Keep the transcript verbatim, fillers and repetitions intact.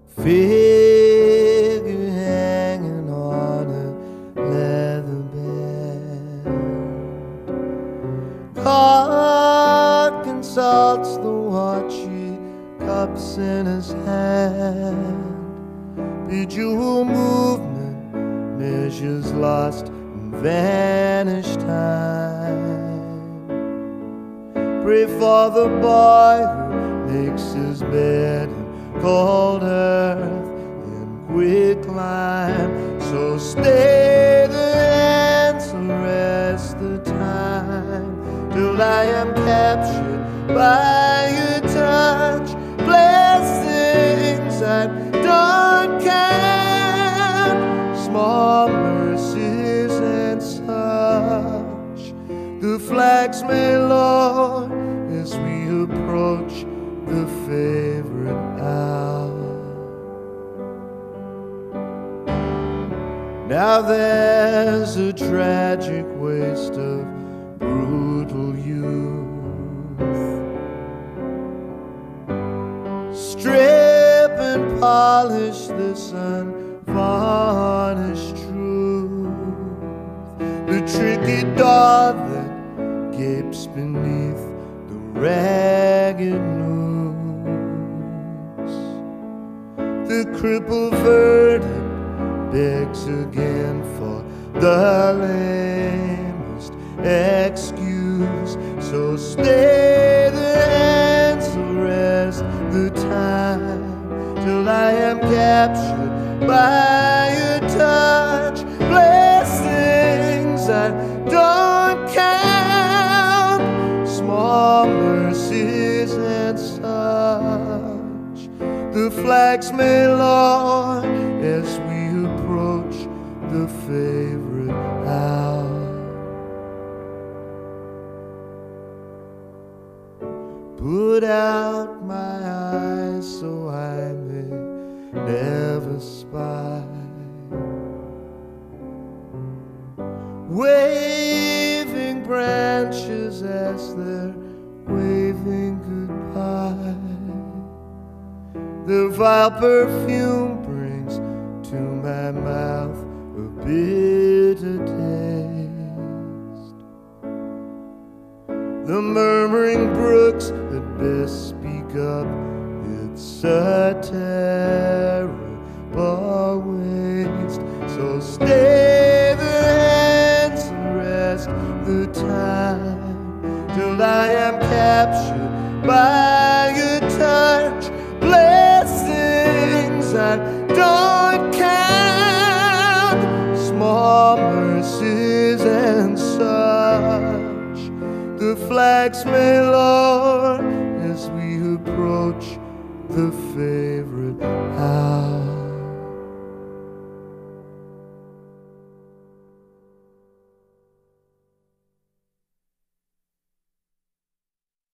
figure hanging on a leather band. God consults the watchy cups in his hand. Bejeweled movement measures lost and vanished time. Pray for the boy who makes his bed in cold earth in quick climb. So stay there and so rest the time till I am captured by your touch. Blessings that don't count, small mercies and such. The flags may lower as we approach the favorite hour. Now there's a tragic waste of brutal youth. Strip and polish this unvarnished truth. The tricky door that gapes beneath the ragged noose. The crippled verdict begs again for the lamest excuse. So stay there and so rest the time till I am captured by your touch. Blessings that don't count, small mercies and such. The flags may lower as we approach the favorite hour. Put out my eyes so I may never spy. Waving branches as they're waving goodbye. The vile perfume brings to my mouth a bitter taste. The murmuring brooks that best speak up, it's a terrible waste. So stay there and so rest the time till I am captured by your touch. Blessings that don't count, small mercies and such. The flags may lower as we approach the favorite hour.